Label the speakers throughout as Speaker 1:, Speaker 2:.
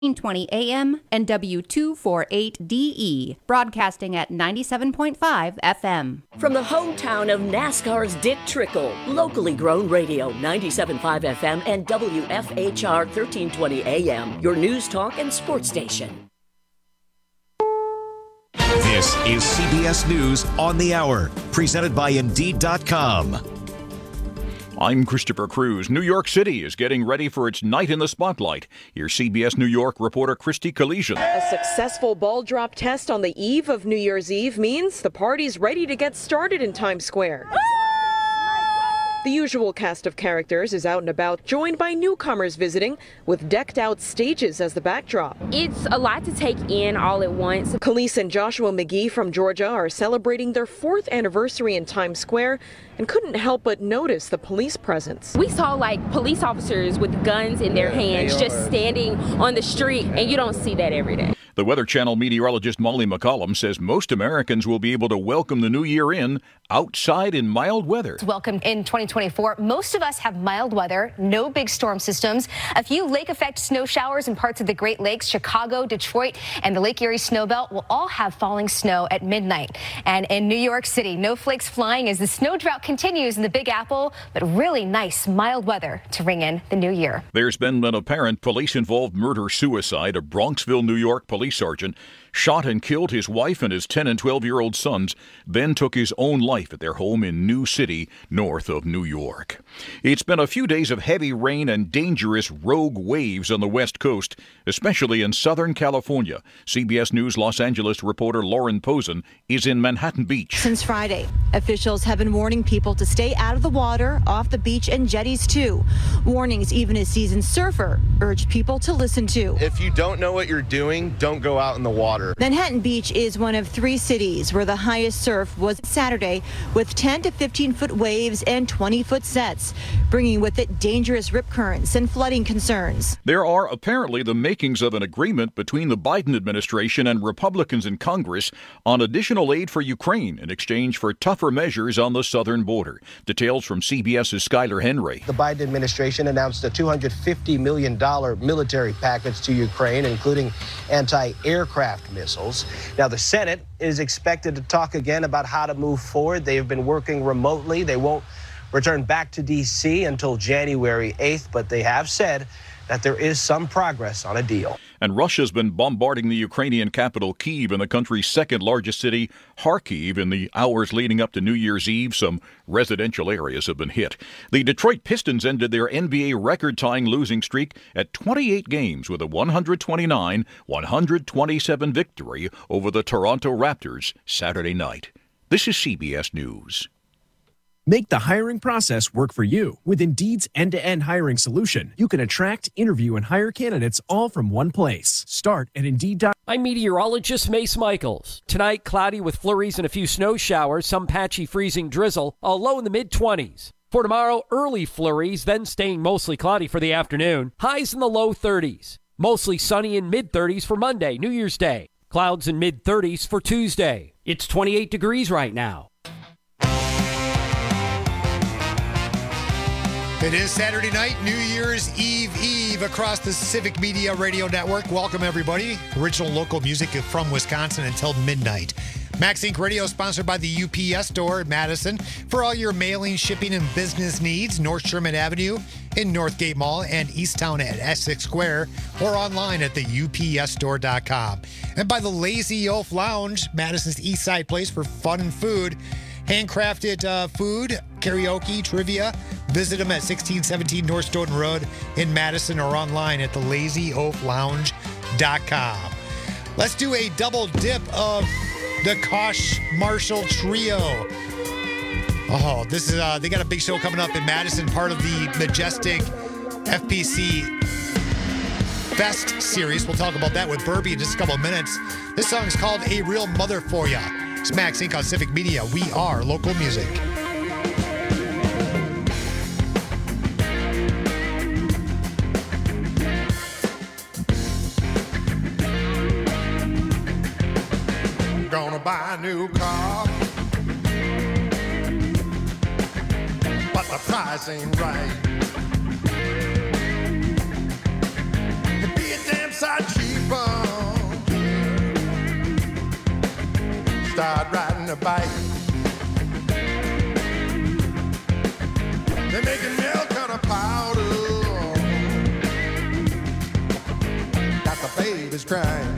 Speaker 1: 1320 AM and W248DE, broadcasting at 97.5 FM.
Speaker 2: From the hometown of NASCAR's Dick Trickle, locally grown radio, 97.5 FM and WFHR 1320 AM, your news, talk, and sports station.
Speaker 3: This is CBS News on the Hour, presented by Indeed.com.
Speaker 4: I'm Christopher Cruz. New York City is getting ready for its night in the spotlight. Here's CBS New York reporter Christy Collegian.
Speaker 5: A successful ball drop test on the eve of New Year's Eve means the party's ready to get started in Times Square. The usual cast of characters is out and about, joined by newcomers visiting, with decked-out stages as the backdrop.
Speaker 6: It's a lot to take in all at once.
Speaker 5: Khalees and Joshua McGee from Georgia are celebrating their 4th anniversary in Times Square and couldn't help but notice the police presence.
Speaker 6: We saw police officers with guns in their hands just standing on the street, and you don't see that every day.
Speaker 4: The Weather Channel meteorologist Molly McCollum says most Americans will be able to welcome the new year in outside in mild weather.
Speaker 7: Welcome in 2024. Most of us have mild weather, no big storm systems, a few lake effect snow showers in parts of the Great Lakes. Chicago, Detroit, and the Lake Erie snowbelt will all have falling snow at midnight. And in New York City, no flakes flying as the snow drought continues in the Big Apple, but really nice mild weather to ring in the new year.
Speaker 4: There's been an apparent police-involved murder-suicide. A Bronxville, New York police sergeant shot and killed his wife and his 10 and 12-year-old sons, then took his own life at their home in New City, north of New York. It's been a few days of heavy rain and dangerous rogue waves on the West Coast, especially in Southern California. CBS News Los Angeles reporter Lauren Posen is in Manhattan Beach.
Speaker 8: Since Friday, officials have been warning people to stay out of the water, off the beach, and jetties too. Warnings even a seasoned surfer urged people to listen to.
Speaker 9: If you don't know what you're doing, don't go out in the water.
Speaker 8: Manhattan Beach is one of 3 cities where the highest surf was Saturday, with 10 to 15-foot waves and 20-foot sets, bringing with it dangerous rip currents and flooding concerns.
Speaker 4: There are apparently the makings of an agreement between the Biden administration and Republicans in Congress on additional aid for Ukraine in exchange for tougher measures on the southern border. Details from CBS's Skyler Henry.
Speaker 10: The Biden administration announced a $250 million military package to Ukraine, including anti-aircraft missiles. Now, the Senate is expected to talk again about how to move forward. They have been working remotely. They won't return back to D.C. until January 8th, but they have said that there is some progress on a deal.
Speaker 4: And Russia's been bombarding the Ukrainian capital, Kyiv, and the country's second largest city, Kharkiv, in the hours leading up to New Year's Eve. Some residential areas have been hit. The Detroit Pistons ended their NBA record-tying losing streak at 28 games with a 129-127 victory over the Toronto Raptors Saturday night. This is CBS News.
Speaker 11: Make the hiring process work for you. With Indeed's end-to-end hiring solution, you can attract, interview, and hire candidates all from one place. Start at Indeed.com.
Speaker 12: I'm meteorologist Mace Michaels. Tonight, cloudy with flurries and a few snow showers, some patchy freezing drizzle, a low in the mid-20s. For tomorrow, early flurries, then staying mostly cloudy for the afternoon. Highs in the low 30s. Mostly sunny in mid-30s for Monday, New Year's Day. Clouds in mid-30s for Tuesday. It's 28 degrees right now.
Speaker 13: It is Saturday night, New Year's Eve across the Civic Media Radio Network. Welcome, everybody. Original local music from Wisconsin until midnight. Max Inc. Radio sponsored by the UPS store at Madison. For all your mailing, shipping, and business needs, North Sherman Avenue in Northgate Mall and Easttown at Essex Square, or online at the UPSstore.com. And by the Lazy Oaf Lounge, Madison's East Side place for fun and food. Handcrafted food, karaoke, trivia. Visit them at 1617 North Stoughton Road in Madison or online at thelazyOafLounge.com. Let's do a double dip of the Kosh Marshall Trio. Oh, this is they got a big show coming up in Madison, part of the Majestic FPC Fest series. We'll talk about that with Burby in just a couple of minutes. This song is called A Real Mother For Ya. It's Max Inc. on Civic Media. We are local music.
Speaker 14: Gonna buy a new car, but the price ain't right. It'd be a damn sight a bite. They're making milk out of powder. Got the babies crying.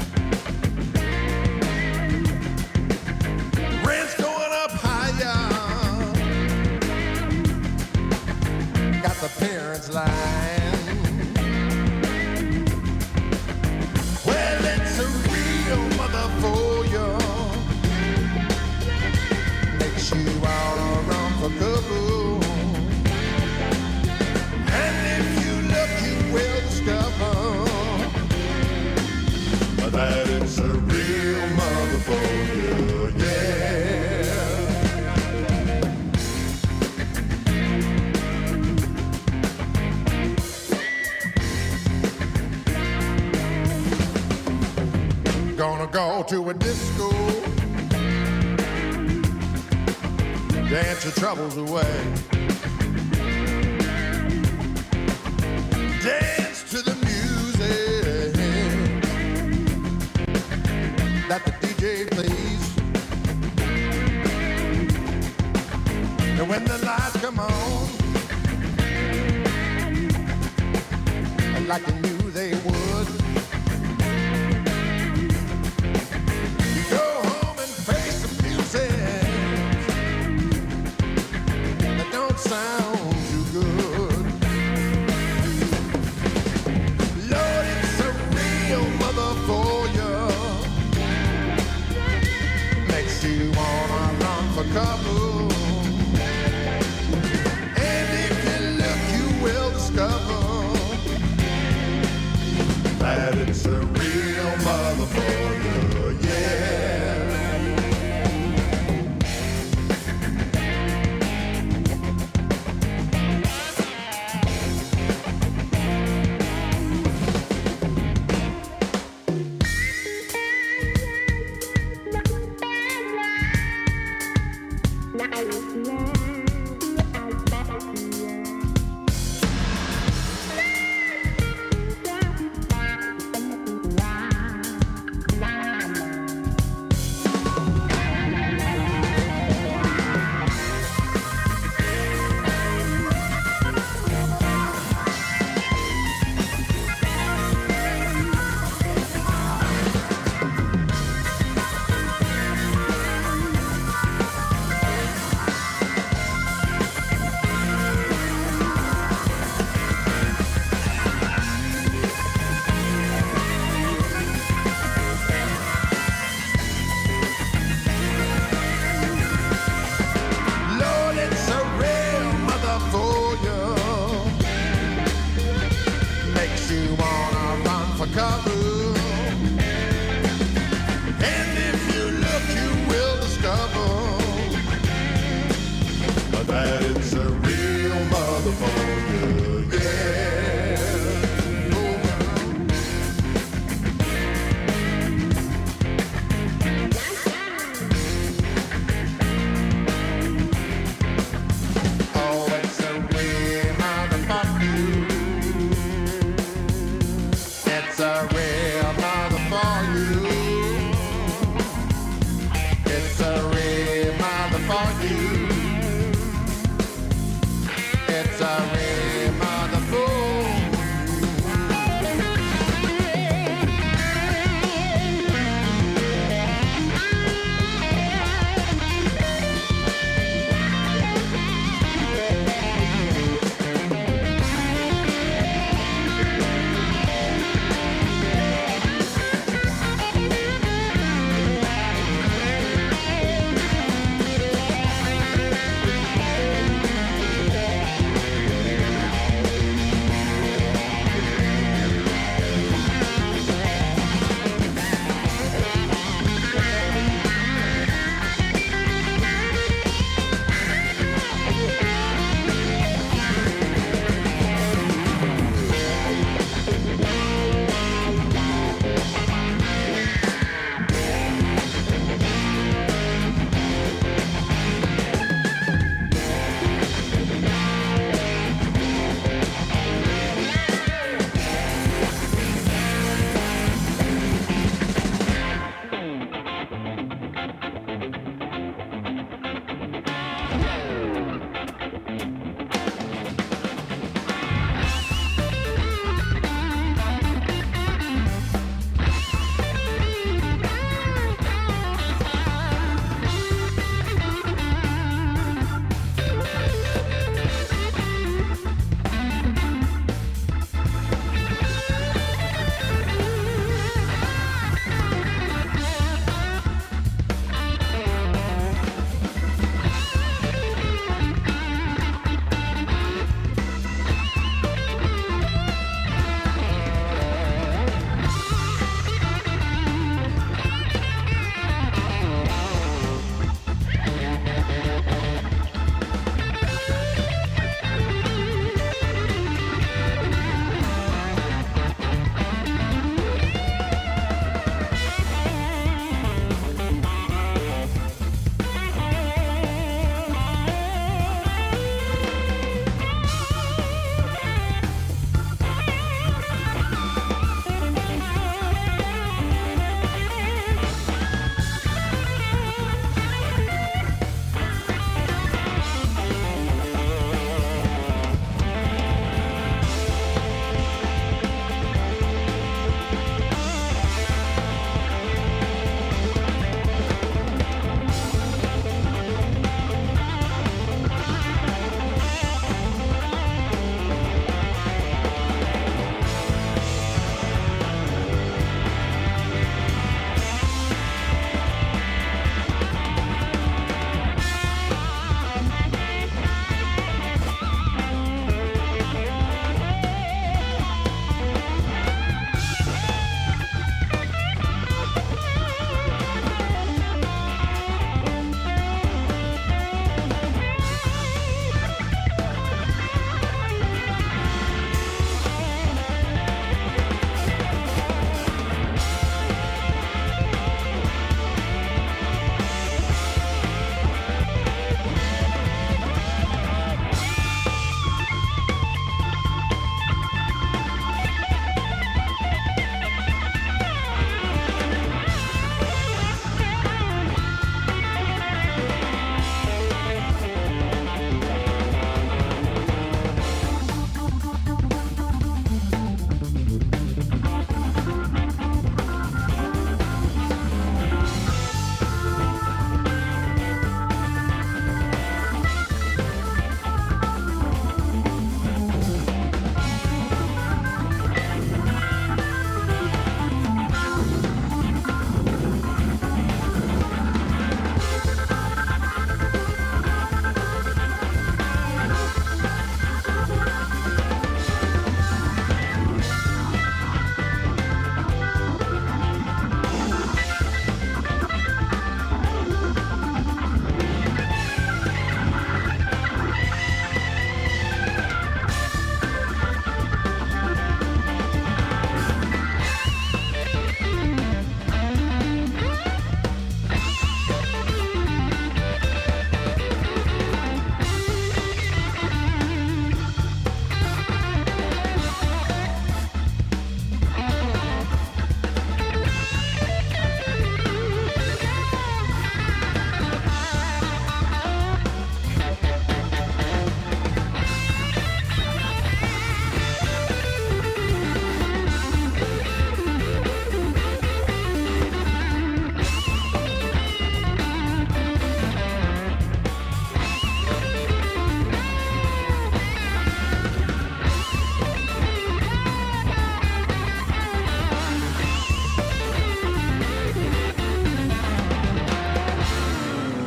Speaker 14: Rent's going up higher. Got the parents lying. Well, it's a real mother for you. Makes you wanna run for cover. And if you look, you will discover that it's a real mother for you, yeah. Gonna go to a disco, dance your troubles away. Dance to the music that the DJ plays. And when the lights come on, like you knew they would, you go home and face the music that don't sound too good. Lord, it's a real mother for you. Makes you wanna run for cover. And if you look, you will discover that it's a real mother for you, yeah. It's a real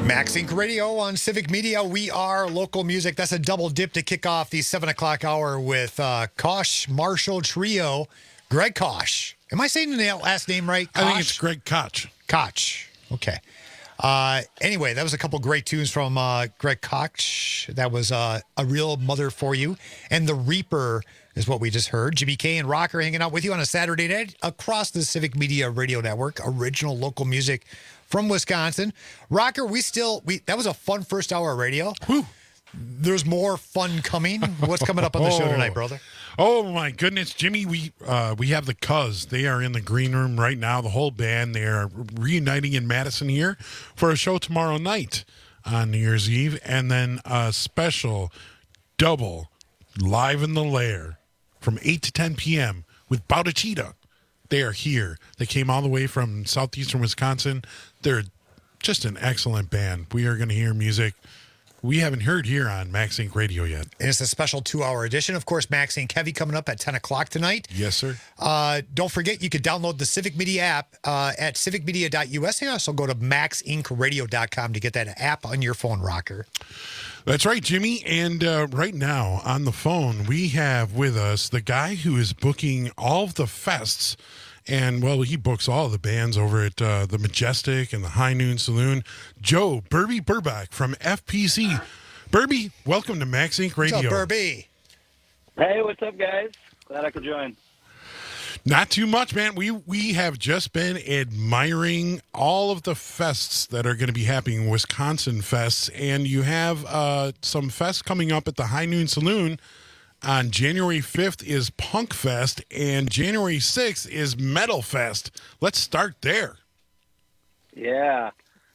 Speaker 13: Max Inc. Radio on Civic Media. We are local music. That's a double dip to kick off the 7 o'clock hour with Koch Marshall Trio. Greg Koch. Am I saying the last name right? Koch?
Speaker 15: I think it's Greg Koch.
Speaker 13: Koch. Okay. Anyway, that was a couple great tunes from Greg Koch. That was A Real Mother for You. And The Reaper is what we just heard. Jimmy K and Rocker hanging out with you on a Saturday night across the Civic Media Radio Network. Original local music from Wisconsin. Rocker, that was a fun first hour of radio.
Speaker 15: Whew.
Speaker 13: There's more fun coming. What's coming up on the show tonight, brother?
Speaker 15: Oh my goodness, Jimmy! We have the Cuz. They are in the green room right now. The whole band. They are reuniting in Madison here for a show tomorrow night on New Year's Eve, and then a special double live in the lair from 8 to 10 p.m. with Bowdachita. They are here. They came all the way from southeastern Wisconsin. They're just an excellent band. We are going to hear music we haven't heard here on Max Inc. Radio yet.
Speaker 13: And it's a special 2-hour edition. Of course, Max Inc. Heavy coming up at 10 o'clock tonight.
Speaker 15: Yes, sir.
Speaker 13: Don't forget, you can download the Civic Media app at civicmedia.us. And also go to maxincradio.com to get that app on your phone, Rocker.
Speaker 15: That's right, Jimmy. And right now on the phone, we have with us the guy who is booking all of the fests. And, well, he books all the bands over at the Majestic and the High Noon Saloon. Joe Burby Burbach from FPC. Burby, welcome to Max Inc. Radio.
Speaker 13: What's up, Burby?
Speaker 16: Hey, what's up, guys? Glad I could join.
Speaker 15: Not too much, man. We have just been admiring all of the fests that are going to be happening, Wisconsin fests. And you have some fests coming up at the High Noon Saloon. On January 5th is Punk Fest, and January 6th is Metal Fest. Let's start there.
Speaker 16: Yeah.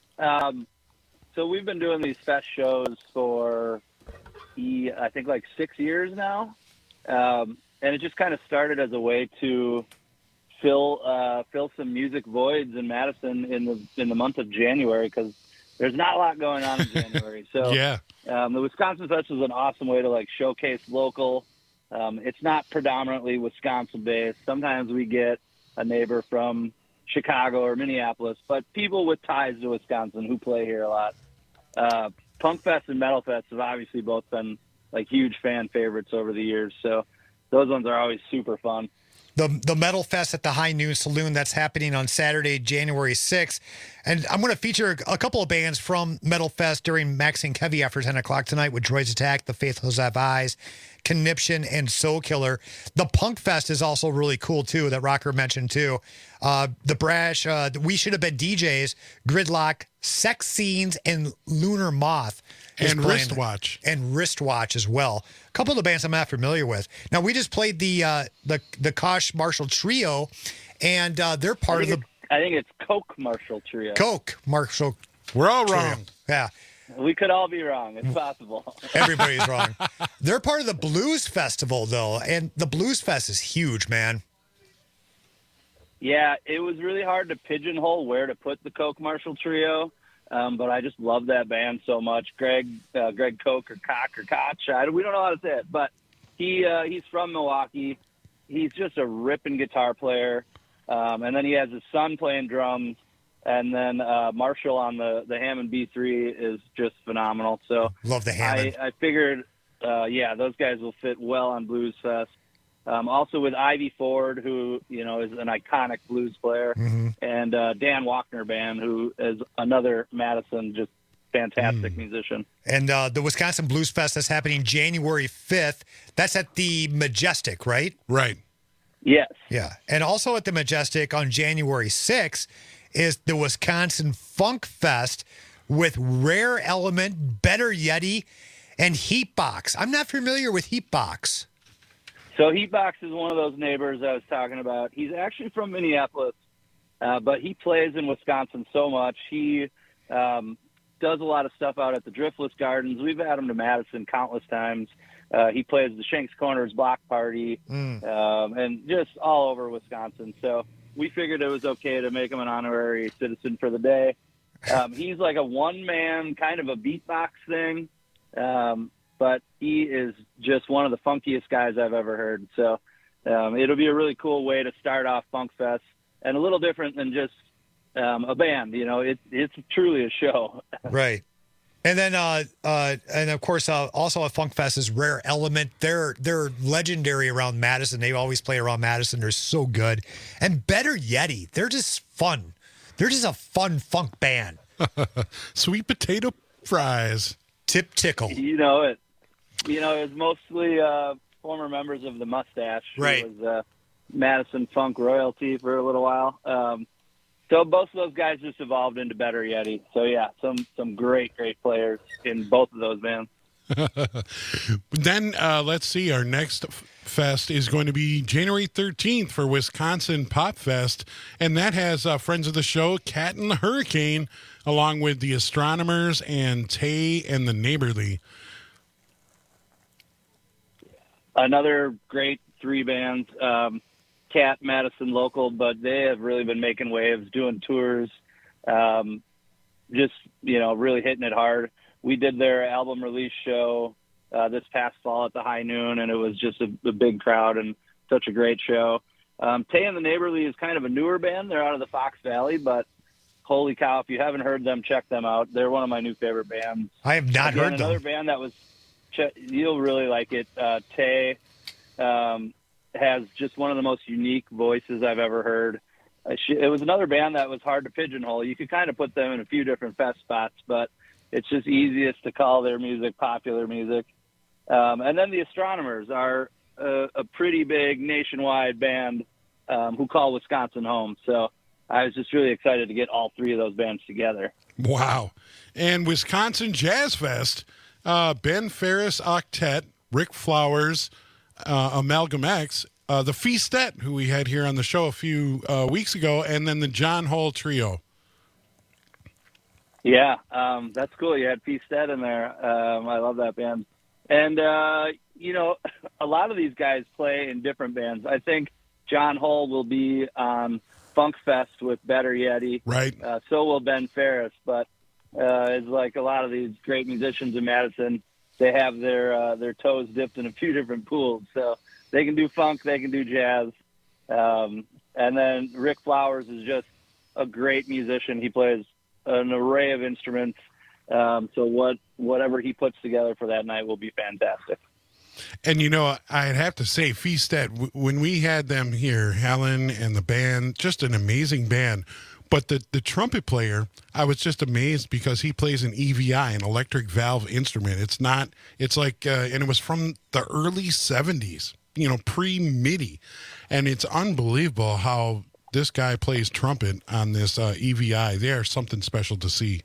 Speaker 16: So we've been doing these fest shows for, I think, like 6 years now. And it just kind of started as a way to fill some music voids in Madison in the month of January, because there's not a lot going on in January. So
Speaker 15: yeah.
Speaker 16: The Wisconsin Fest is an awesome way to like showcase local. It's not predominantly Wisconsin based. Sometimes we get a neighbor from Chicago or Minneapolis, but people with ties to Wisconsin who play here a lot. Punk Fest and Metal Fest have obviously both been like huge fan favorites over the years. So those ones are always super fun.
Speaker 13: The Metal Fest at the High Noon Saloon, that's happening on Saturday, January 6th. And I'm going to feature a couple of bands from Metal Fest during Max Inc. Heavy after 10 o'clock tonight with Droids Attack, The Faithless Have Eyes, Conniption, and Soul Killer. The Punk Fest is also really cool, too, that Rocker mentioned, too. The Brash, We Should Have Been DJs, Gridlock, Sex Scenes, and Lunar Moth.
Speaker 15: And Wristwatch.
Speaker 13: And Wristwatch as well. A couple of the bands I'm not familiar with. Now, we just played the Koch Marshall Trio, and they're part of the...
Speaker 16: I think it's Coke Marshall Trio.
Speaker 13: Coke Marshall.
Speaker 15: We're all
Speaker 13: Trio.
Speaker 15: wrong.
Speaker 13: Yeah.
Speaker 16: We could all be wrong. It's possible.
Speaker 13: Everybody's wrong. They're part of the Blues Festival, though, and the Blues Fest is huge, man.
Speaker 16: Yeah, it was really hard to pigeonhole where to put the Coke Marshall Trio. But I just love that band so much. Greg Koch or Koch or Koch. We don't know how to say it, but he's from Milwaukee. He's just a ripping guitar player. And then he has his son playing drums. And then Marshall on the Hammond B3 is just phenomenal. So
Speaker 13: love the Hammond.
Speaker 16: I figured, those guys will fit well on Blues Fest. Also with Ivy Ford, who, is an iconic blues player, and Dan Walkner Band, who is another Madison, just fantastic musician.
Speaker 13: And the Wisconsin Blues Fest is happening January 5th. That's at the Majestic, right?
Speaker 15: Right.
Speaker 16: Yes.
Speaker 13: Yeah. And also at the Majestic on January 6th is the Wisconsin Funk Fest with Rare Element, Better Yeti, and Heatbox. I'm not familiar with Heatbox.
Speaker 16: So Heatbox is one of those neighbors I was talking about. He's actually from Minneapolis, but he plays in Wisconsin so much. He does a lot of stuff out at the Driftless Gardens. We've had him to Madison countless times. He plays the Shanks Corners Block Party and just all over Wisconsin. So we figured it was okay to make him an honorary citizen for the day. He's like a one-man kind of a beatbox thing. But he is just one of the funkiest guys I've ever heard. So it'll be a really cool way to start off Funk Fest, and a little different than just a band. It's truly a show.
Speaker 13: Right. And then, and of course, also at Funk Fest is Rare Element. They're legendary around Madison. They always play around Madison. They're so good. And Better Yeti, they're just fun. They're just a fun funk band.
Speaker 15: Sweet potato fries.
Speaker 13: Tip tickle.
Speaker 16: It was mostly former members of the Mustache.
Speaker 13: Right.
Speaker 16: It was Madison funk royalty for a little while. So both of those guys just evolved into Better Yeti. So yeah, some great players in both of those bands.
Speaker 15: Then let's see. Our next fest is going to be January 13th for Wisconsin Pop Fest, and that has friends of the show, Cat and the Hurricane, along with the Astronomers and Tay and the Neighborly.
Speaker 16: Another great 3 bands. Cat, Madison local, but they have really been making waves, doing tours, just, really hitting it hard. We did their album release show this past fall at the High Noon, and it was just a big crowd and such a great show. Tay and the Neighborly is kind of a newer band. They're out of the Fox Valley, but holy cow, if you haven't heard them, check them out. They're one of my new favorite bands.
Speaker 13: I have not heard them.
Speaker 16: Another band that was, you'll really like it. Tay, has just one of the most unique voices I've ever heard. It was another band that was hard to pigeonhole. You could kind of put them in a few different fest spots, but it's just easiest to call their music popular music. And then the Astronomers are a pretty big nationwide band who call Wisconsin home. So I was just really excited to get all 3 of those bands together.
Speaker 15: Wow. And Wisconsin Jazz Fest, Ben Ferris Octet, Rick Flowers, Amalgam X, the Feastette, who we had here on the show a few weeks ago, and then the John Hall Trio.
Speaker 16: Yeah, that's cool. You had Feastette in there. I love that band. And, a lot of these guys play in different bands. I think John Hall will be on Funk Fest with Better Yeti.
Speaker 15: Right.
Speaker 16: So will Ben Ferris. But it's like a lot of these great musicians in Madison, they have their toes dipped in a few different pools. So they can do funk, they can do jazz. And then Rick Flowers is just a great musician. He plays an array of instruments. So whatever he puts together for that night will be fantastic.
Speaker 15: And, I'd have to say, Feastette, when we had them here, Helen and the band, just an amazing band. But the trumpet player, I was just amazed because he plays an EVI, an electric valve instrument. And it was from the early 70s, pre-MIDI. And it's unbelievable how this guy plays trumpet on this EVI. They are something special to see.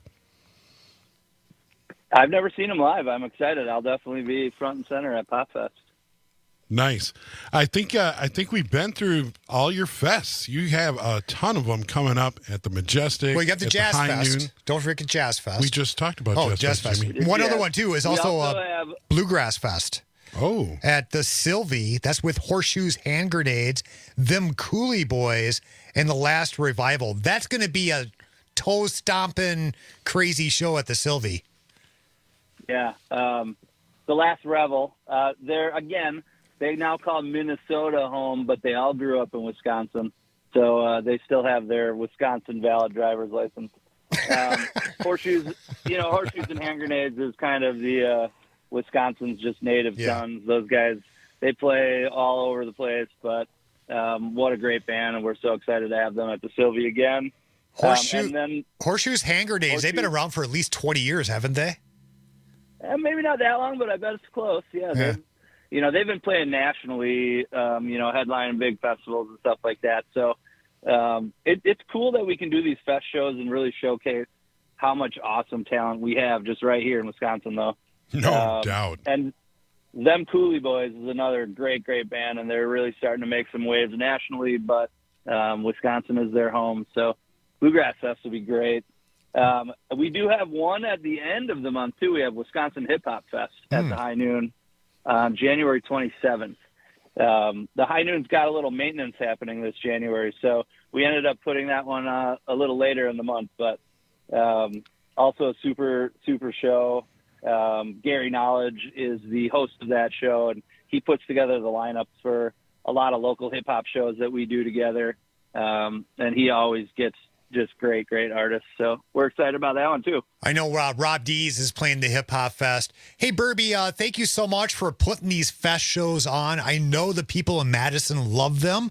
Speaker 16: I've never seen him live. I'm excited. I'll definitely be front and center at Pop Fest.
Speaker 15: Nice. I think we've been through all your fests. You have a ton of them coming up at the Majestic.
Speaker 13: Well, you got the Jazz Fest. Noon. Don't forget Jazz Fest.
Speaker 15: We just talked about
Speaker 13: Jazz Fest. One other one, too, is also a Bluegrass Fest.
Speaker 15: Oh.
Speaker 13: At the Sylvie. That's with Horseshoes Hand Grenades, Them Cooley Boys, and The Last Revival. That's going to be a toe-stomping, crazy show at the Sylvie.
Speaker 16: Yeah. The Last Revel. They now call Minnesota home, but they all grew up in Wisconsin. So they still have their Wisconsin valid driver's license. Horseshoes and Hand Grenades is kind of the Wisconsin's just native sons. Those guys, they play all over the place, but what a great band, and we're so excited to have them at the Sylvie again.
Speaker 13: Horseshoes Hand Grenades, they've been around for at least 20 years, haven't they?
Speaker 16: Maybe not that long, but I bet it's close. Yeah. They've been playing nationally, headlining big festivals and stuff like that. So it's cool that we can do these fest shows and really showcase how much awesome talent we have just right here in Wisconsin, though.
Speaker 15: No doubt.
Speaker 16: And Them Cooley Boys is another great band, and they're really starting to make some waves nationally, but Wisconsin is their home. So Bluegrass Fest will be great. We do have one at the end of the month, too. We have Wisconsin Hip Hop Fest at the High Noon on January 27th. The High Noon's got a little maintenance happening this January, so we ended up putting that one a little later in the month, but also a super show. Gary Knowledge is the host of that show, and he puts together the lineups for a lot of local hip-hop shows that we do together, and he always gets just great artists. So we're excited about that one too.
Speaker 13: I know Rob Dees is playing the Hip Hop Fest. Hey, Burby, thank you so much for putting these fest shows on. I know the people in Madison love them.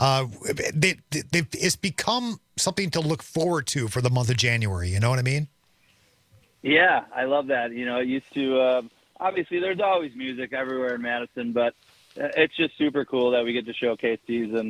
Speaker 13: It's become something to look forward to for the month of January. You know what I mean?
Speaker 16: Yeah, I love that. You know, it used to, obviously there's always music everywhere in Madison, but it's just super cool that we get to showcase these. And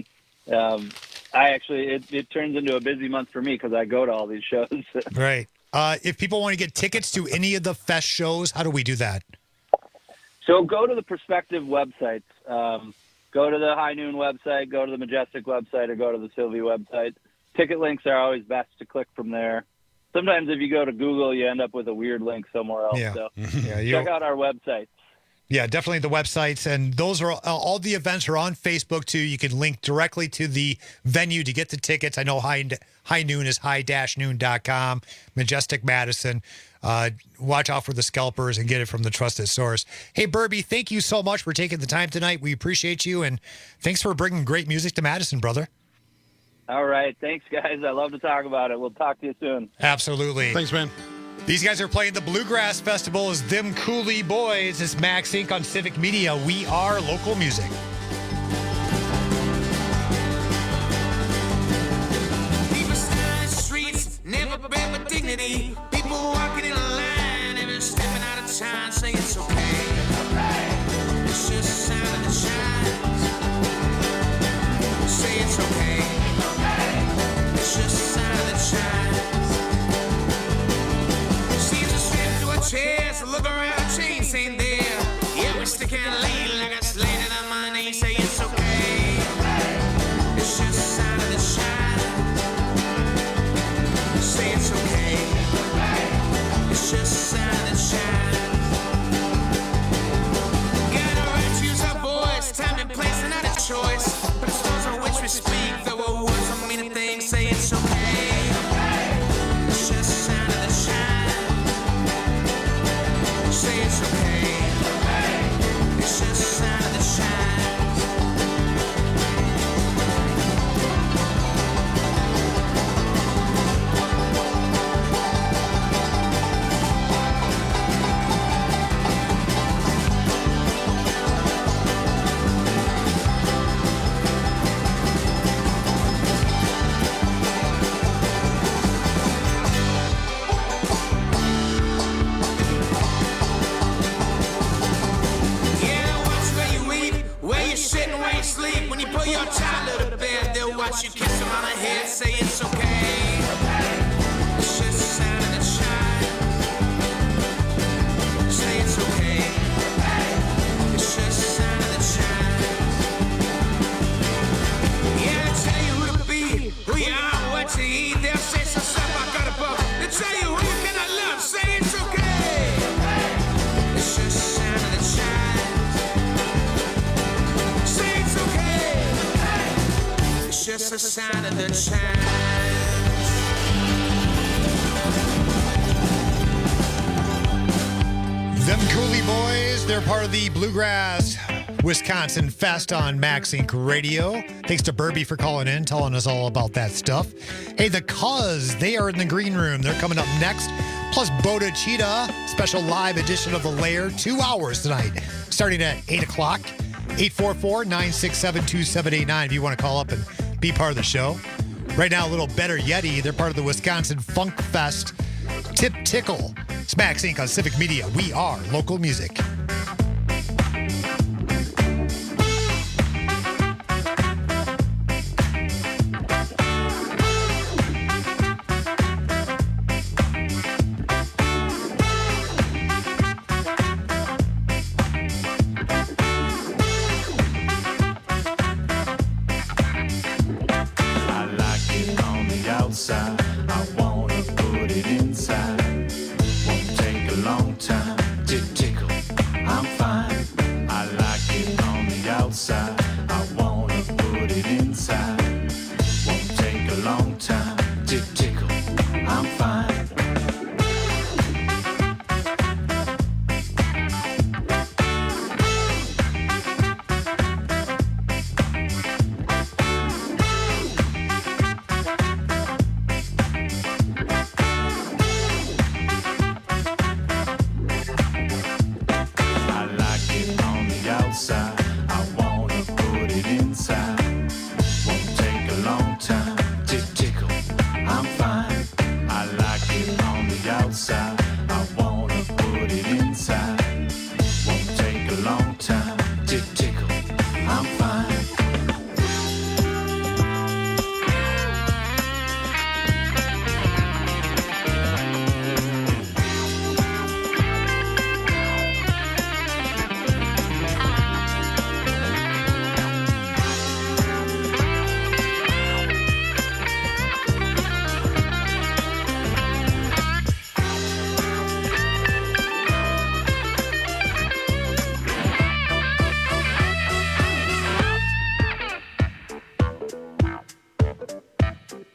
Speaker 16: it turns into a busy month for me because I go to all these shows.
Speaker 13: Right. If people want to get tickets to any of the fest shows, how do we do that?
Speaker 16: So go to the Perspective websites. Go to the High Noon website, go to the Majestic website, or go to the Sylvie website. Ticket links are always best to click from there. Sometimes if you go to Google, you end up with a weird link somewhere else.
Speaker 13: Yeah.
Speaker 16: So
Speaker 13: Yeah,
Speaker 16: check out our website.
Speaker 13: Yeah, definitely the websites. And those are all the events are on Facebook, too. You can link directly to the venue to get the tickets. I know High Noon is high-noon.com, Majestic Madison. Watch out for the scalpers and get it from the trusted source. Hey, Burby, thank you so much for taking the time tonight. We appreciate you, and thanks for bringing great music to Madison, brother.
Speaker 16: All right. Thanks, guys. I love to talk about it. We'll talk to you soon.
Speaker 13: Absolutely.
Speaker 15: Thanks, man.
Speaker 13: These guys are playing the Bluegrass Festival as Them Cooley Boys. It's Max Inc. on Civic Media. We are local music.
Speaker 17: People stand in the streets, never been with dignity. People walking in a line, never stepping out of time, say it's okay. It's just a sign of the shines. Say it's okay. It's just a sign of the shines. Chairs, look around, chains ain't there. Yeah, we're sticking lean like it's landing on my knee. Say it's okay. It's just a sign of the shine. Say it's okay. It's just a sign of the shine. Gotta right to use our voice. Time and place and not a choice. But it's those on which we speak. Though our words don't mean a thing. Say it's okay. It's just a sign of the shine. Say it's okay. It's just a sign of the shine. When you put your child to bed, they'll watch you kiss them on the head. Say it's okay. It's just a sign of the shine. Say it's okay. It's just a sign of the shine. Yeah, they tell you who to be, who you are, what to eat. They'll say some stuff I got above. They tell you who you cannot love. Say it's okay. It's just a sign of the shine. Just a sign of the chance.
Speaker 13: Them Cooley Boys, they're part of the Bluegrass Wisconsin Fest on Max Inc. Radio. Thanks to Burby for calling in, telling us all about that stuff. Hey, the Cuz, they are in the green room. They're coming up next. Plus Boda Cheetah, special live edition of The Lair, 2 hours tonight, starting at 8 o'clock. 844-967-2789 if you want to call up and be part of the show. Right now, a little Better Yeti. They're part of the Wisconsin Funk Fest. Tip Tickle. It's Max Inc. on Civic Media. We are local music.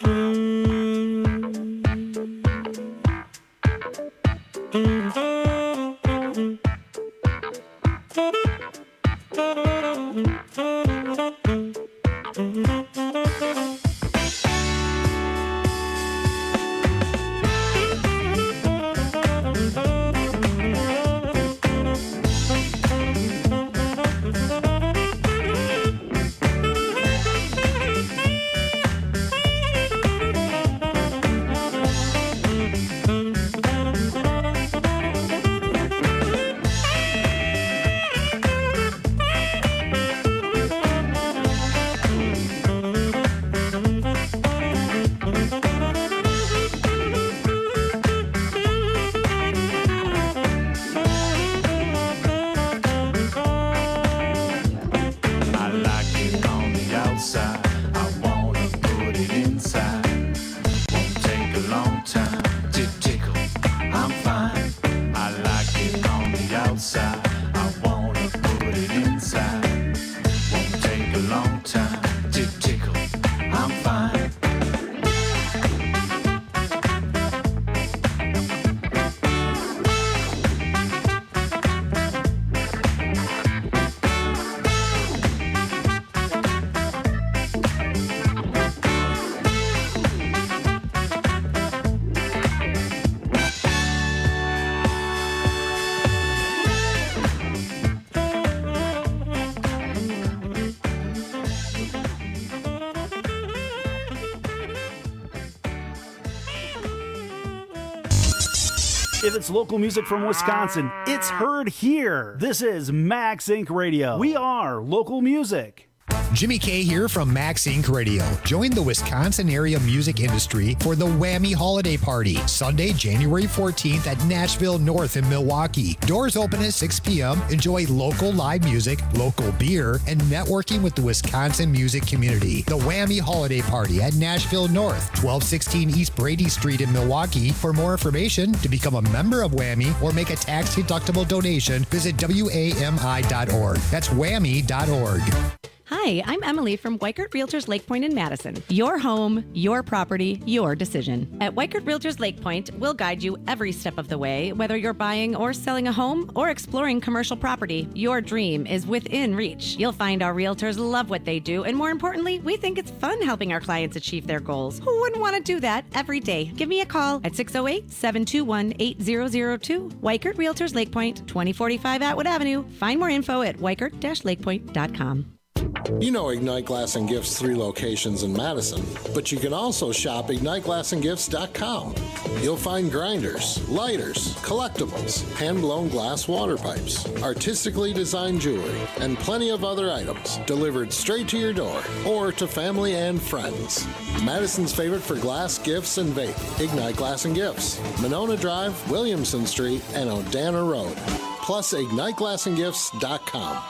Speaker 18: If it's local music from Wisconsin, it's heard here. This is Max Inc. Radio. We are local music.
Speaker 13: Jimmy K here from Max Inc. Radio. Join the Wisconsin area music industry for the Whammy Holiday Party, Sunday, January 14th at Nashville North in Milwaukee. Doors open at 6 p.m. Enjoy local live music, local beer, and networking with the Wisconsin music community. The Whammy Holiday Party at Nashville North, 1216 East Brady Street in Milwaukee. For more information, to become a member of Whammy or make a tax-deductible donation, visit WAMI.org. That's whammy.org.
Speaker 19: Hi, I'm Emily from Weichert Realtors Lake Point in Madison. Your home, your property, your decision. At Weichert Realtors Lake Point, we'll guide you every step of the way. Whether you're buying or selling a home or exploring commercial property, your dream is within reach. You'll find our realtors love what they do, and more importantly, we think it's fun helping our clients achieve their goals. Who wouldn't want to do that every day? Give me a call at 608-721-8002. Weichert Realtors Lake Point, 2045 Atwood Avenue. Find more info at weichert-lakepoint.com.
Speaker 20: You know Ignite Glass and Gifts' 3 locations in Madison, but you can also shop IgniteGlassandGifts.com. You'll find grinders, lighters, collectibles, hand-blown glass water pipes, artistically designed jewelry, and plenty of other items delivered straight to your door or to family and friends. Madison's favorite for glass, gifts, and vape, Ignite Glass and Gifts, Monona Drive, Williamson Street, and Odana Road. Plus, IgniteGlassandGifts.com.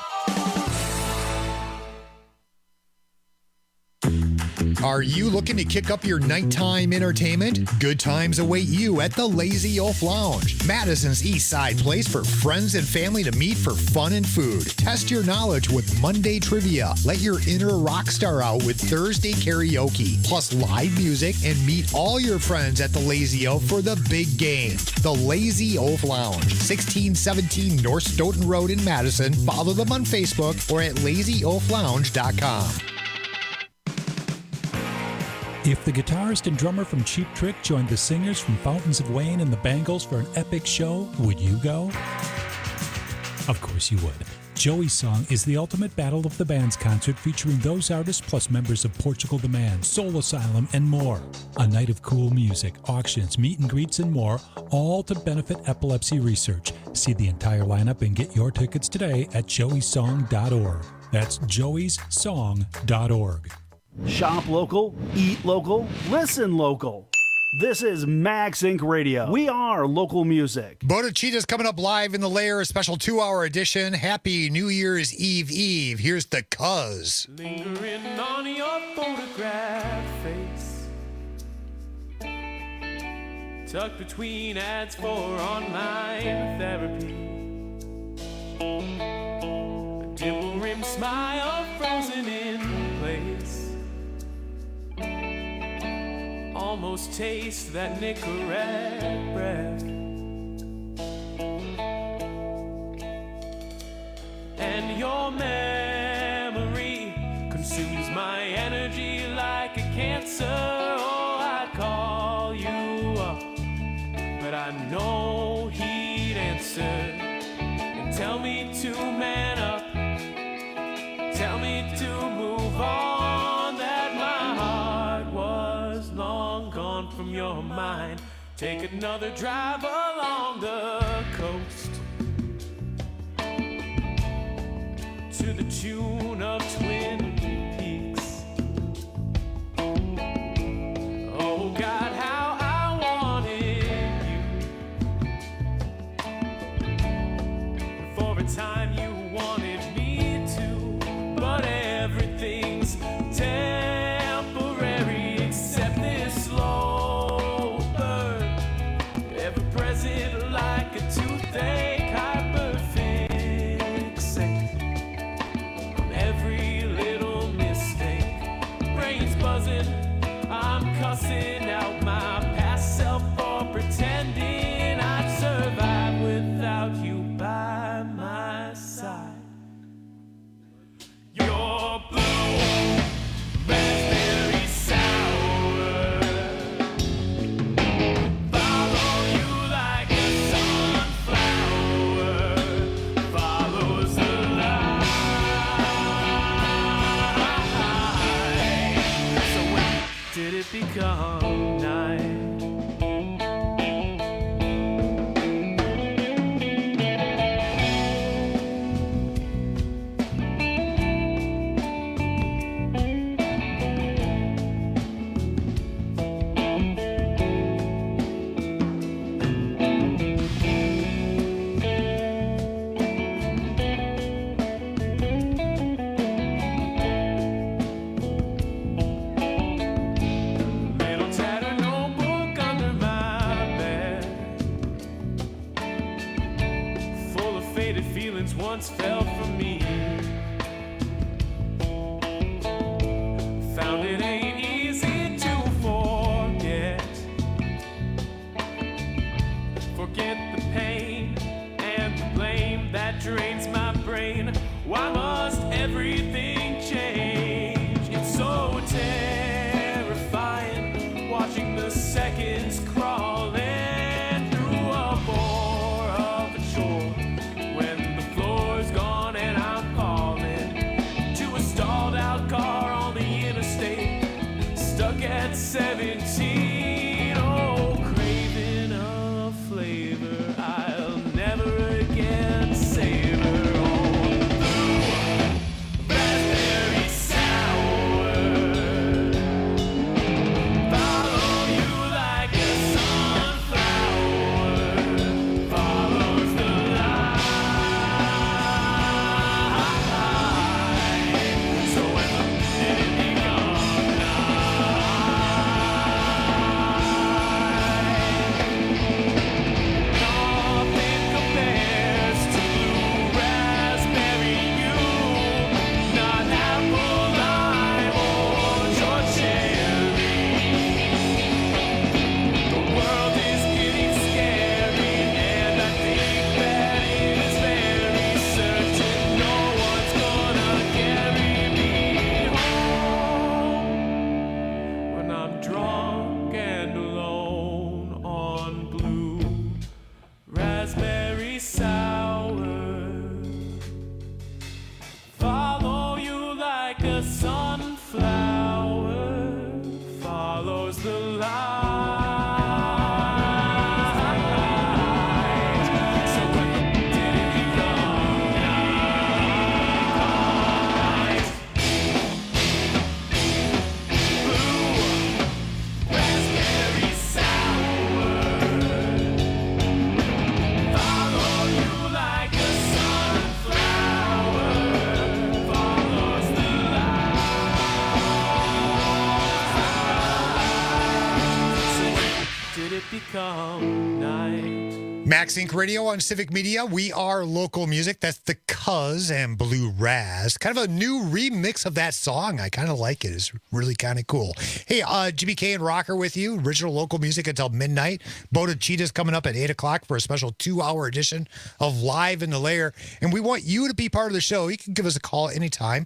Speaker 13: Are you looking to kick up your nighttime entertainment? Good times await you at the Lazy Oaf Lounge, Madison's East Side place for friends and family to meet for fun and food. Test your knowledge with Monday trivia. Let your inner rock star out with Thursday karaoke, plus live music, and meet all your friends at the Lazy Oaf for the big game. The Lazy Oaf Lounge, 1617 North Stoughton Road in Madison. Follow them on Facebook or at lazyoaflounge.com.
Speaker 21: If the guitarist and drummer from Cheap Trick joined the singers from Fountains of Wayne and the Bangles for an epic show, would you go? Of course you would. Joey's Song is the ultimate Battle of the Bands concert featuring those artists plus members of Portugal the Man, Soul Asylum, and more. A night of cool music, auctions, meet and greets, and more, all to benefit epilepsy research. See the entire lineup and get your tickets today at joeysong.org. That's joeysong.org.
Speaker 18: Shop local, eat local, listen local. This is Max Inc. Radio. We are local music.
Speaker 13: Bodachita's coming up live in the Lair, a special 2-hour edition. Happy New Year's Eve. Here's the Cuz.
Speaker 22: Lingering on your photograph face, tucked between ads for online therapy. A dimple-rimmed smile frozen in place. almost taste that Nicorette breath. And your memory consumes my energy like a cancer. Oh, I'd call you up, but I know he'd answer and tell me to man up, tell me to move on, that my heart was long gone from your mind. Take another drive along the coast to the tune of Twin Peaks. Oh God, how I wanted you. For a time you wanted me to, but everything's temporary except this slow burn, ever present like a toothache, hyperfixate on every little mistake. Brain's buzzing, I'm cussing out my past self for pretending I'd survive without you by my side. You're blue, raspberry sour. Follow you like a sunflower follows the light. So when did it become night? Little tattered notebook under my bed, full of faded feelings once felt for me. Found it ain't easy to forget. Forget the pain and the blame that drains my brain. Why must everything change? It's so terrifying watching the seconds crawling through a bore of a chore. When the floor's gone and I'm falling to a stalled out car on the interstate, stuck at 17. Oh, craving a flavor I'll never again savor. Raspberry sour. Follow you like a sunflower follows the light. So when did it become nothing compares to blue raspberry you, not apple, lime, orange, or cherry. The world is getting scary, and I think that it is very certain no one's gonna carry me home when I'm drunk and alone on blue raspberry sour. Follow you like a sunflower follows the light. So when did it become night? Blue raspberry sour. Follow you like a sunflower follows the light. So when did it become night?
Speaker 13: Max Inc. Radio on Civic Media. We are local music. That's The Cuz and Blue Raz. Kind of a new remix of that song. I kind of like it. It's really kind of cool. Hey, Jimmy K and Rocker with you. Original local music until midnight. Boda Cheetah's coming up at 8 o'clock for a special 2-hour edition of Live in the Lair. And we want you to be part of the show. You can give us a call anytime.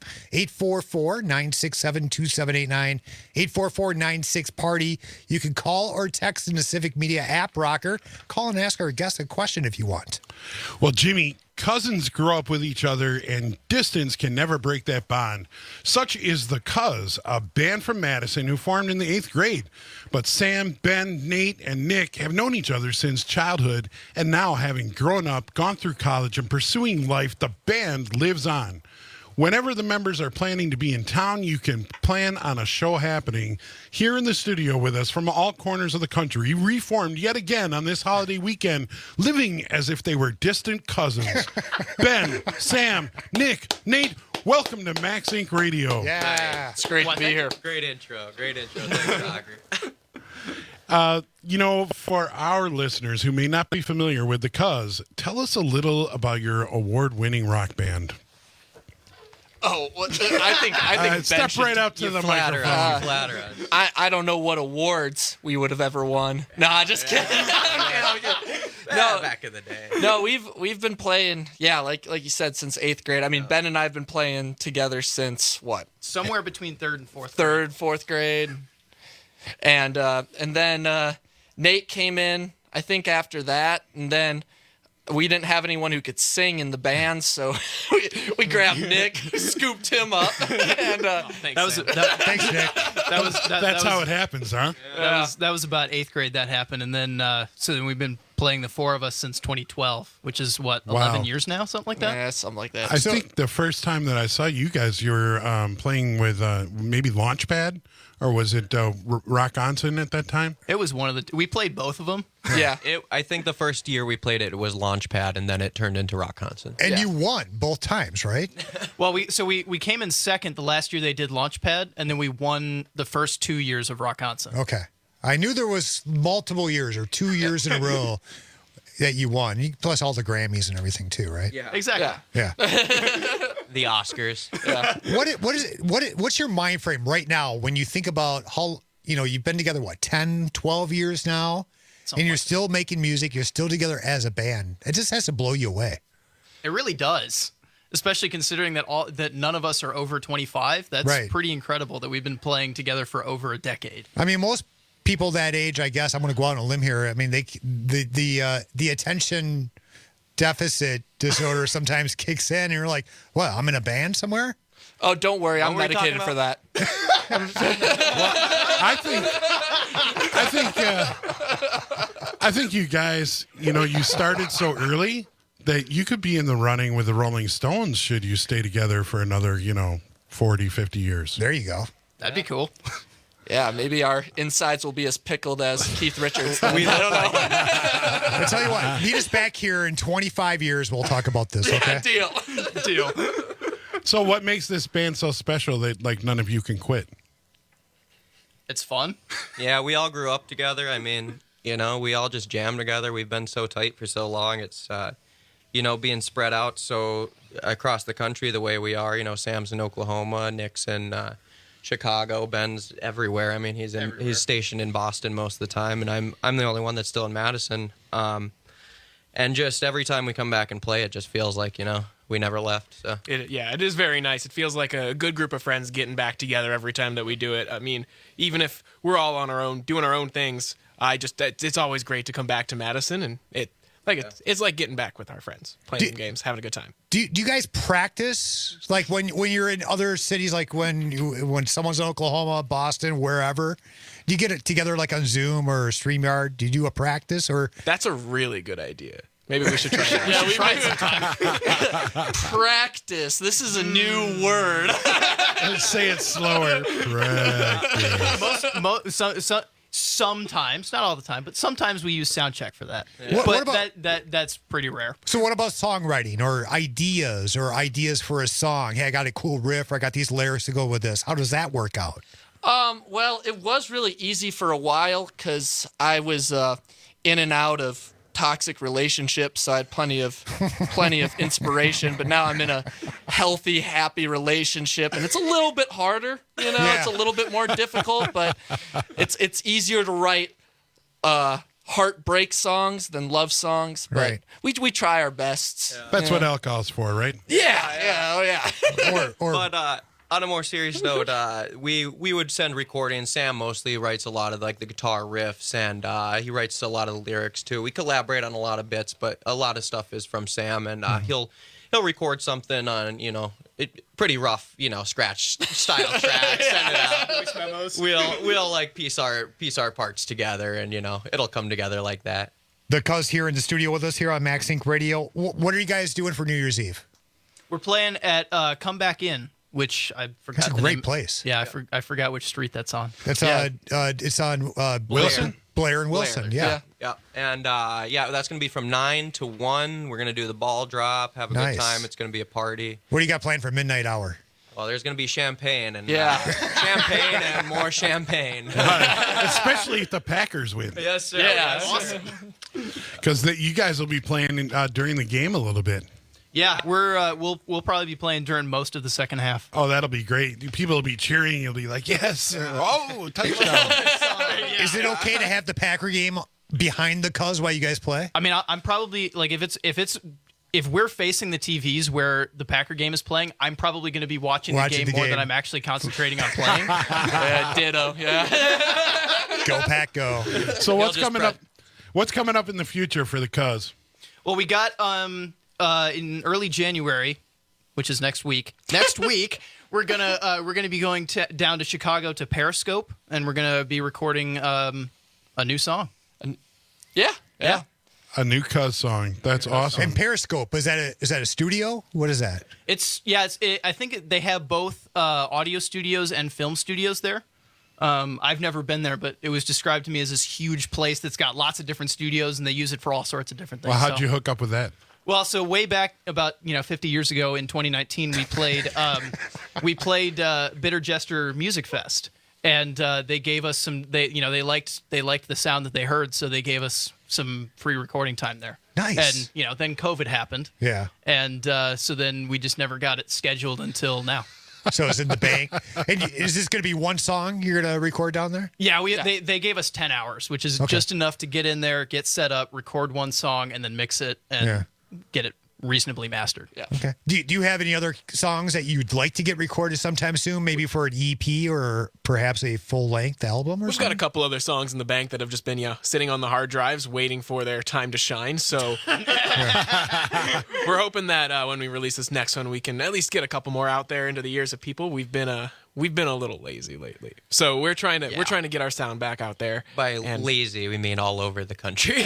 Speaker 13: 844-967-2789. 844-96-PARTY. You can call or text in the Civic Media app, Rocker. Call and ask our guest a question if you want.
Speaker 15: Well, Jimmy, cousins grow up with each other, and distance can never break that bond. Such is The Cuz, a band from Madison who formed in the 8th grade. But Sam, Ben, Nate, and Nick have known each other since childhood, and now, having grown up, gone through college, and pursuing life, the band lives on. Whenever the members are planning to be in town, you can plan on a show happening here in the studio with us from all corners of the country, reformed yet again on this holiday weekend, living as if they were distant cousins. Ben, Sam, Nick, Nate, welcome to Max Inc. Radio.
Speaker 13: Yeah.
Speaker 1: It's great to be here.
Speaker 2: Great intro. Thanks, Rocker.
Speaker 15: For our listeners who may not be familiar with The Cuz, tell us a little about your award-winning rock band.
Speaker 1: Oh, well, I think Ben
Speaker 15: step
Speaker 1: should
Speaker 15: right up to the microphone.
Speaker 1: I don't know what awards we would have ever won. Nah, just kidding. I'm kidding. No,
Speaker 2: back in the day.
Speaker 1: No, we've been playing, like you said, since 8th grade. I mean, Ben and I have been playing together since what?
Speaker 2: Somewhere between 3rd and 4th.
Speaker 1: 3rd, 4th grade, and then Nate came in. I think after that, and then we didn't have anyone who could sing in the band, so we grabbed Nick, scooped him up, and
Speaker 2: thanks, Nick.
Speaker 15: That's how it happens, huh?
Speaker 2: That was about 8th grade that happened, and then so then we've been playing, the four of us, since 2012, which is what, 11 years now, something like that.
Speaker 1: Yeah, something like that.
Speaker 15: I think the first time that I saw you guys, you were playing with maybe Launchpad. Or was it Rock Onson at that time?
Speaker 2: It was one of the... We played both of them.
Speaker 1: Yeah.
Speaker 2: I think the first year we played it was Launchpad, and then it turned into Rock Onson.
Speaker 13: And you won both times, right?
Speaker 2: Well, we came in second the last year they did Launchpad, and then we won the first 2 years of Rock Onson.
Speaker 13: Okay. I knew there was multiple years or 2 years in a row that you won. Plus all the Grammys and everything too, right?
Speaker 2: Yeah. Exactly.
Speaker 13: Yeah.
Speaker 2: The Oscars.
Speaker 1: Yeah.
Speaker 13: What's your mind frame right now when you think about how, you've been together, 10, 12 years now, and you're still making music, you're still together as a band. It just has to blow you away.
Speaker 2: It really does. Especially considering that none of us are over 25. That's pretty incredible that we've been playing together for over a decade.
Speaker 13: I mean, most people that age, I guess, I'm going to go out on a limb here. I mean, the attention deficit disorder sometimes kicks in, and you're like, "What? I'm in a band somewhere?"
Speaker 1: Oh, don't worry, I'm medicated for that.
Speaker 15: I think you guys, you started so early that you could be in the running with the Rolling Stones should you stay together for another, 40, 50 years.
Speaker 13: There you go.
Speaker 2: That'd be cool.
Speaker 1: Yeah, maybe our insides will be as pickled as Keith Richards. I don't know.
Speaker 13: I'll tell you what, meet us back here in 25 years. We'll talk about this, okay?
Speaker 1: Yeah, deal.
Speaker 15: So what makes this band so special that, none of you can quit?
Speaker 2: It's fun. Yeah, we all grew up together. I mean, we all just jam together. We've been so tight for so long. It's, being spread out so across the country the way we are. Sam's in Oklahoma, Nick's in Chicago, Ben's everywhere. I mean, he's stationed in Boston most of the time, and I'm the only one that's still in Madison. And just every time we come back and play, it just feels like we never left. So
Speaker 23: it is very nice. It feels like a good group of friends getting back together every time that we do it. I mean, even if we're all on our own doing our own things, it's always great to come back to Madison, and it's like getting back with our friends, playing some games, having a good time.
Speaker 13: Do you guys practice like when you're in other cities, like when someone's in Oklahoma, Boston, wherever? Do you get it together like on Zoom or StreamYard? Do you do a practice or?
Speaker 23: That's a really good idea. Maybe we should try that.
Speaker 2: We try it sometime.
Speaker 1: Practice. This is a new word.
Speaker 15: Let's say it slower. Practice.
Speaker 2: Sometimes, not all the time, but sometimes we use Soundcheck for that.
Speaker 13: Yeah.
Speaker 2: What about, that's pretty rare.
Speaker 13: So what about songwriting or ideas for a song? Hey, I got a cool riff, or I got these lyrics to go with this. How does that work out?
Speaker 1: Well, it was really easy for a while because I was in and out of toxic relationship, so I had plenty of inspiration. But now I'm in a healthy, happy relationship, and it's a little bit harder. You know, it's a little bit more difficult, but it's easier to write heartbreak songs than love songs. But
Speaker 15: Right.
Speaker 1: we try our best.
Speaker 15: That's what alcohol's for, right?
Speaker 2: But on a more serious note, we would send recordings. Sam mostly writes a lot of like the guitar riffs, and he writes a lot of the lyrics too. We collaborate on a lot of bits, but a lot of stuff is from Sam, and he'll record something on pretty rough scratch style track, send it out.
Speaker 23: Voice memos.
Speaker 2: We'll like piece our parts together, and it'll come together like that.
Speaker 13: The Cuz here in the studio with us here on Max Inc. Radio. What are you guys doing for New Year's Eve?
Speaker 3: We're playing at Come Back In, which I forgot.
Speaker 13: That's a
Speaker 3: the
Speaker 13: great
Speaker 3: name.
Speaker 13: place.
Speaker 3: Yeah, I forgot which street that's on.
Speaker 13: It's on
Speaker 2: Wilson?
Speaker 13: Blair and Wilson. Yeah.
Speaker 2: And that's gonna be from 9 to 1. We're gonna do the ball drop, have a
Speaker 13: Nice.
Speaker 2: good time. It's gonna be a party.
Speaker 13: What do you got planned for midnight hour?
Speaker 2: Well, there's gonna be champagne and
Speaker 1: champagne
Speaker 2: and more champagne.
Speaker 15: Especially if the Packers win.
Speaker 2: Yes, sir.
Speaker 3: Yeah,
Speaker 2: Awesome.
Speaker 15: Because you guys will be playing during the game a little bit.
Speaker 3: Yeah, we'll probably be playing during most of the second half.
Speaker 15: Oh, that'll be great. People will be cheering. You'll be like, yes. Oh, touchdown.
Speaker 13: Is it okay to have the Packer game behind the Cuz while you guys play?
Speaker 3: I mean, I'm probably like if we're facing the TVs where the Packer game is playing, I'm probably going to be watching the game more than I'm actually concentrating on playing.
Speaker 1: Ditto. Yeah.
Speaker 13: Go Pack, go.
Speaker 15: So what's coming up? What's coming up in the future for the Cuz?
Speaker 3: Well, we got in early January, which is next week. Next week, we're gonna be going down to Chicago to Periscope, and we're gonna be recording a new song.
Speaker 1: Yeah.
Speaker 15: A new Cuz song. That's awesome.
Speaker 13: And Periscope, is that a studio? What is that?
Speaker 3: I think they have both audio studios and film studios there. I've never been there, but it was described to me as this huge place that's got lots of different studios, and they use it for all sorts of different things.
Speaker 15: Well, how'd you hook up with that?
Speaker 3: Well, so way back about 50 years ago in 2019, we played Bitter Jester Music Fest, and they gave us some. They liked the sound that they heard, so they gave us some free recording time there.
Speaker 13: Nice.
Speaker 3: And then COVID happened.
Speaker 13: Yeah.
Speaker 3: And so then we just never got it scheduled until now.
Speaker 13: So it's in the bank. And is this going to be one song you're going to record down there?
Speaker 3: Yeah, they gave us 10 hours, which is just enough to get in there, get set up, record one song, and then mix it and get it reasonably mastered.
Speaker 1: Yeah.
Speaker 13: Okay. Do you have any other songs that you'd like to get recorded sometime soon, maybe for an EP or perhaps a full-length album or
Speaker 23: We've
Speaker 13: something?
Speaker 23: got a couple other songs in the bank that have just been sitting on the hard drives waiting for their time to shine. So we're hoping that when we release this next one, we can at least get a couple more out there into the ears of people. We've been a little lazy lately, so we're trying to get our sound back out there.
Speaker 2: By lazy, we mean all over the country.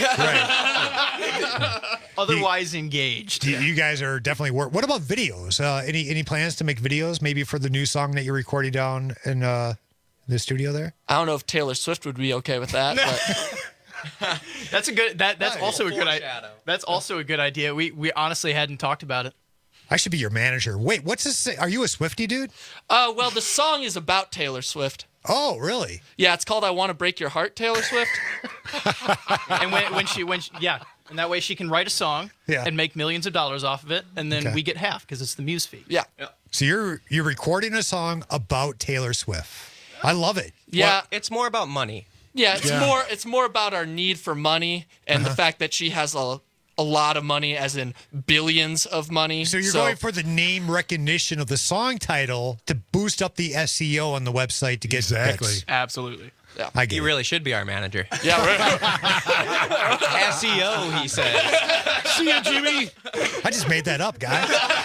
Speaker 3: Otherwise engaged.
Speaker 13: You guys are definitely What about videos? Any plans to make videos maybe for the new song that you're recording down in the studio there?
Speaker 1: I don't know if Taylor Swift would be okay with that, but
Speaker 3: That's a good. That's also a good idea. That's also a good idea. We honestly hadn't talked about it.
Speaker 13: I should be your manager. Wait, what's this? Are you a Swiftie dude?
Speaker 1: Well, the song is about Taylor Swift.
Speaker 13: Oh, really?
Speaker 1: Yeah, it's called "I Want to Break Your Heart," Taylor Swift.
Speaker 3: And when she and that way she can write a song and make millions of dollars off of it, and then we get half because it's the Muse fee.
Speaker 1: Yeah.
Speaker 13: So you're recording a song about Taylor Swift. I love it.
Speaker 1: Yeah,
Speaker 2: well, it's more about money.
Speaker 1: Yeah, it's more about our need for money and the fact that she has a lot of money, as in billions of money.
Speaker 13: So you're going for the name recognition of the song title to boost up the SEO on the website to get hits.
Speaker 23: Absolutely.
Speaker 1: Yeah.
Speaker 2: He really should be our manager.
Speaker 1: Yeah, right.
Speaker 2: SEO, he said.
Speaker 15: See ya, Jimmy.
Speaker 13: I just made that up, guys.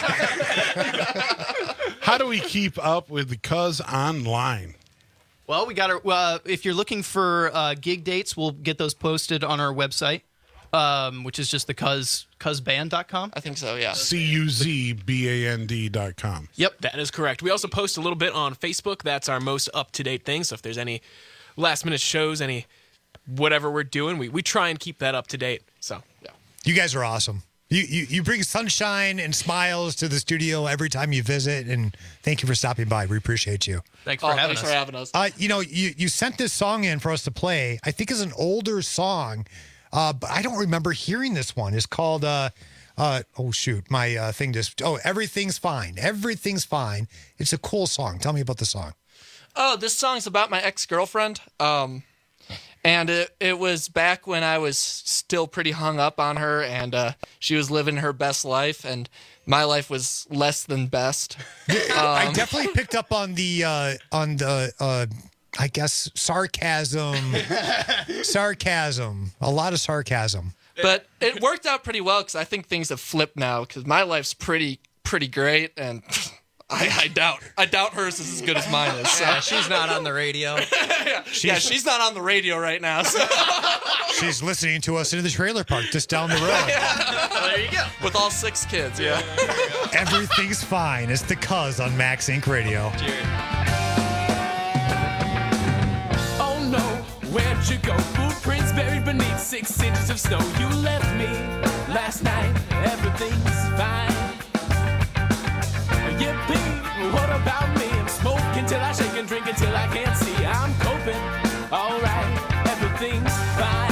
Speaker 15: How do we keep up with the Cuz online?
Speaker 3: Well, we got our. If you're looking for gig dates, we'll get those posted on our website, which is just the cuzband.com.
Speaker 1: I think so. Yeah.
Speaker 15: CUZBAND.com.
Speaker 23: Yep, that is correct. We also post a little bit on Facebook. That's our most up-to-date thing. So if there's any last-minute shows, any whatever we're doing, we try and keep that up to date. So yeah.
Speaker 13: You guys are awesome. You bring sunshine and smiles to the studio every time you visit, and thank you for stopping by. We appreciate you.
Speaker 3: Thanks for having us.
Speaker 13: You sent this song in for us to play. I think it's an older song. but I don't remember hearing this one. It's called, oh, shoot, my thing just, Everything's Fine. Everything's Fine. It's a cool song. Tell me about the song.
Speaker 1: Oh, this song's about my ex-girlfriend. And it was back when I was still pretty hung up on her, and she was living her best life, and my life was less than best.
Speaker 13: I definitely picked up on the I guess sarcasm, a lot of sarcasm.
Speaker 1: But it worked out pretty well because I think things have flipped now because my life's pretty great, and I doubt hers is as good as mine is. So.
Speaker 2: Yeah, she's not on the radio.
Speaker 1: She's not on the radio right now. So.
Speaker 13: She's listening to us in the trailer park just down the road.
Speaker 1: Well, there you go. With all 6 kids, yeah.
Speaker 13: Everything's Fine. It's the Cuz on Max Inc. Radio.
Speaker 22: Oh no, where'd you go? Footprints buried beneath 6 inches of snow. You left me last night. Everything's fine. Yippee, what about me? I'm smoking till I shake and drink until I can't see. I'm coping, alright, everything's fine.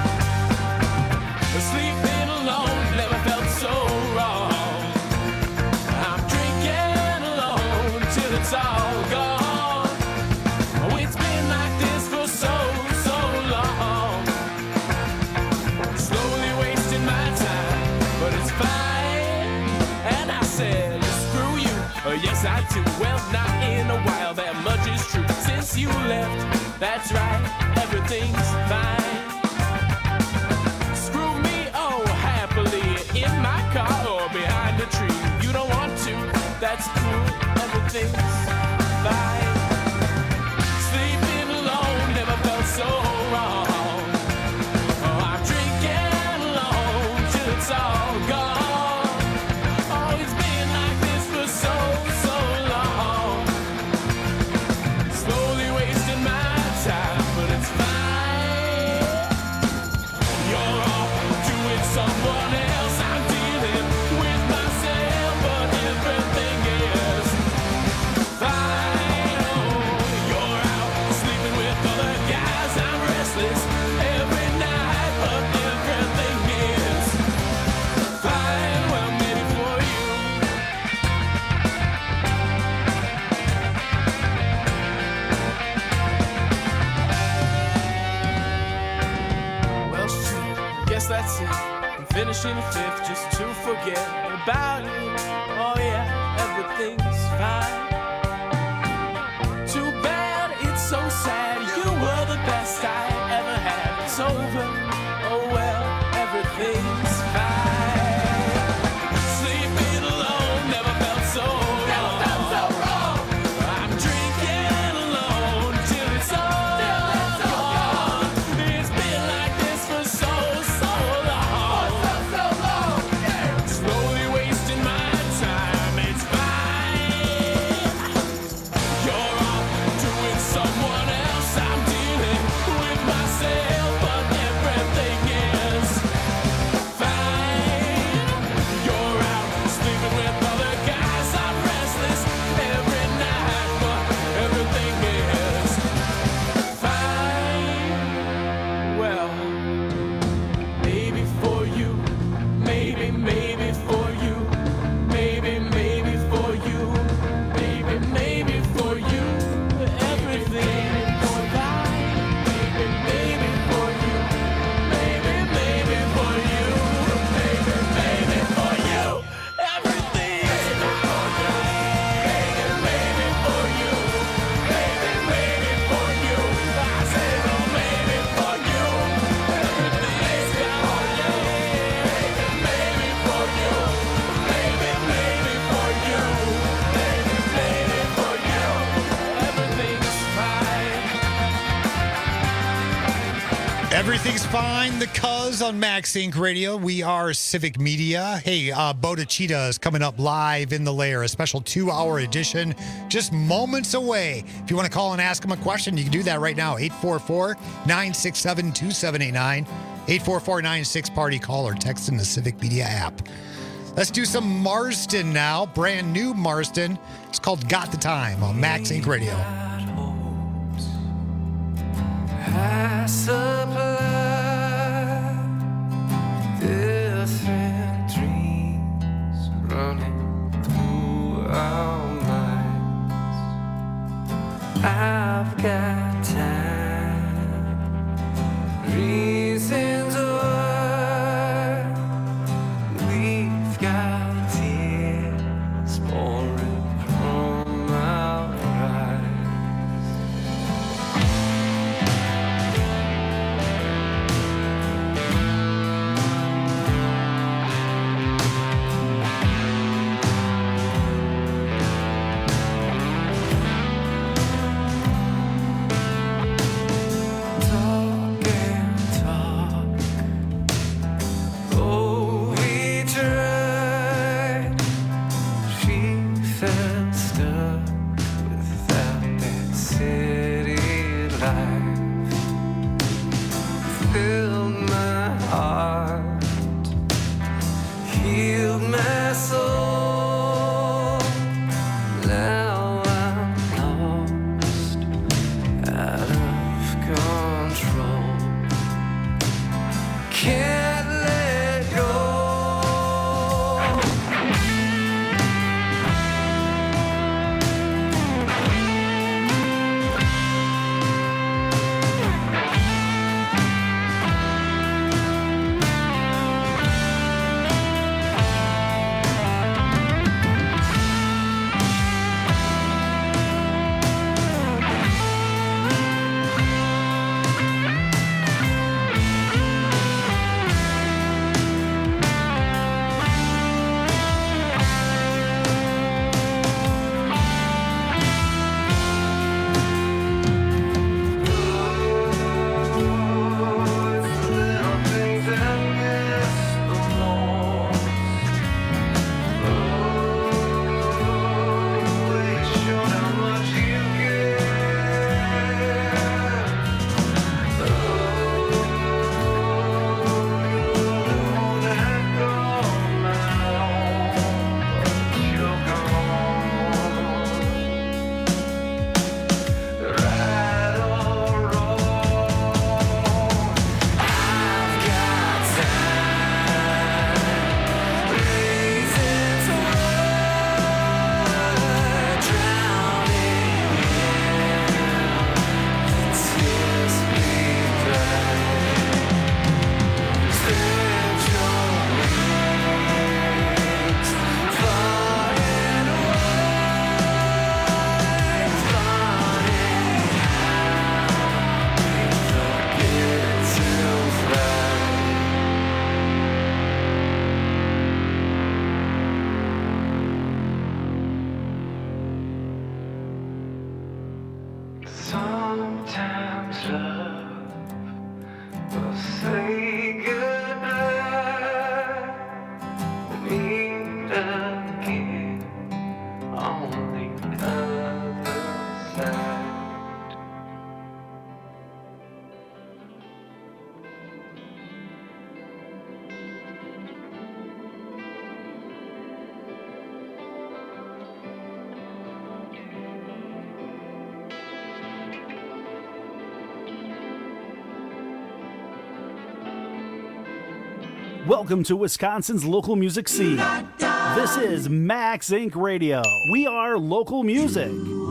Speaker 22: Sleeping alone never felt so wrong. I'm drinking alone till it's all gone. Oh, it's been like this for so long. Slowly wasting my time, but it's fine. And I said, screw you. Yes, I do. Well, not in a while, that much is true. Since you left, that's right, everything's fine. Screw me, oh, happily, in my car or behind a tree. You don't want to, that's cool, everything's fine. Sleeping alone never felt so wrong. Oh, I'm drinking alone till it's all gone. That's it. I'm finishing 5th just to forget about you. Oh yeah, everything's fine. Too bad, it's so sad. You were the best I ever had. It's over. Oh well, everything's fine. Sleeping alone never felt so wrong. I'm drinking alone till it's all gone. It's been like this for so
Speaker 13: Everything's Fine, the Cuz on Max Inc. Radio. We are Civic Media. Hey, Boda Cheetah is coming up live in the lair, a special 2-hour edition, just moments away. If you want to call and ask him a question, you can do that right now, 844-967-2789, 844-96-PARTY, call or text in the Civic Media app. Let's do some Marsden now, brand new Marsden. It's called Got the Time on Max Inc. Radio.
Speaker 22: I supply
Speaker 17: reasons why we've got tears pouring from our eyes. Talk and talk, oh we tried. She felt stuck without that city life. Filled my heart, healed my soul. Now I'm lost, out of control. Can't let go. Sometimes love will say goodbye. Meet again on the other side.
Speaker 18: Welcome to Wisconsin's local music scene. This is Max Inc. Radio. We are local music.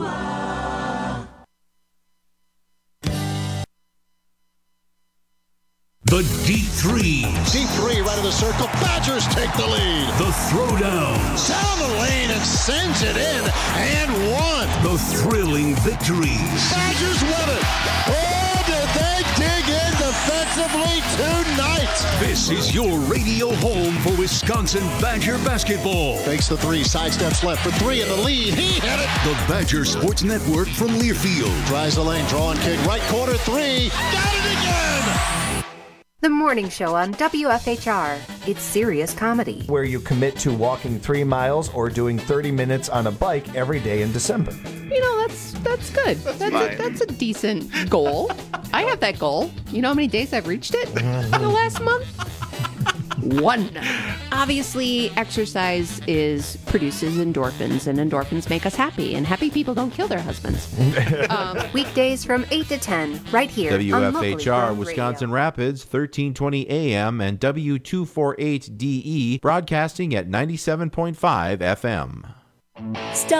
Speaker 5: The Deep Threes.
Speaker 20: Deep three right of the circle. Badgers take the lead.
Speaker 5: The Throwdown.
Speaker 20: Down the lane and sends it in and one.
Speaker 5: The thrilling victories.
Speaker 20: Badgers win it. Oh, did they dig in defensively tonight?
Speaker 5: This is your radio home for Wisconsin Badger basketball.
Speaker 20: Fakes the three, sidesteps left for three in the lead. He hit it.
Speaker 5: The Badger Sports Network from Learfield.
Speaker 20: Tries the lane, draw and kick, right corner three. Got it again.
Speaker 6: The morning show on WFHR. It's serious comedy.
Speaker 7: Where you commit to walking 3 miles or doing 30 minutes on a bike every day in December.
Speaker 24: You know, that's good. That's a decent goal. I have that goal. You know how many days I've reached it? The last month? 1. Obviously, exercise produces endorphins, and endorphins make us happy, and happy people don't kill their husbands.
Speaker 6: Weekdays from 8 to 10, right here on Locally
Speaker 25: WFHR,
Speaker 6: Owned
Speaker 25: Wisconsin Rapids, 1320 AM and W248DE, broadcasting at 97.5 FM.